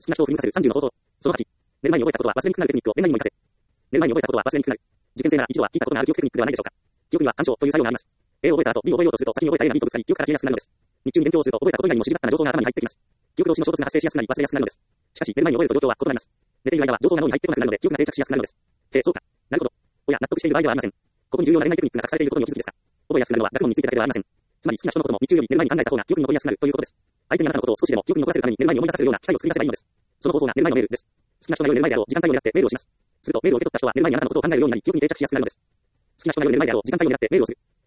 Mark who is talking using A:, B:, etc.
A: 好きな人を振り向かせる30の方法。その8。寝る前に覚えたことは忘れにくくなるテクニックを寝る前にも活かせ。寝る前に覚えたことは忘れにくくなる。受験生なら一度は聞いたことがある記憶テクニックではないでしょうか。記憶には干渉という作用があります。A を覚えた後 B を覚えようとすると先に覚えた A が B とぶつかり記憶から消えやすくなるのです。日中に勉強をすると覚えたこと以外にも知り雑な情報が頭に入ってきます。記憶同士の衝突が発生しやすくなり忘れやすくなるのです。しかし寝る前に覚えると状況は異なります。寝ている間は情報が脳に入ってこなくなるので記憶が定着しやすくなるのです。そうか。なるほど。おや、納得している場合ではありません。ここに重要な恋愛テクニックが隠されていることにお気づきですか。覚えやすくなるのは学問についてだけではありません。つまり好きな人のことも日中より寝る前に考えた方が記憶に残りやすくなるということです。相手にあなたのことを少しでも記憶に残らせるために寝る前に思い出させるような機会を作り出せばいいのです。その方法が寝る前のメールです。好きな人が夜寝る前であろう時間帯を狙ってメールをします。するとメールを受け取った人は寝る前にあなたのことを考えるようになり記憶に定着しやすくなるのです。好きな人が夜寝る前であろう時間帯を狙ってメールをする。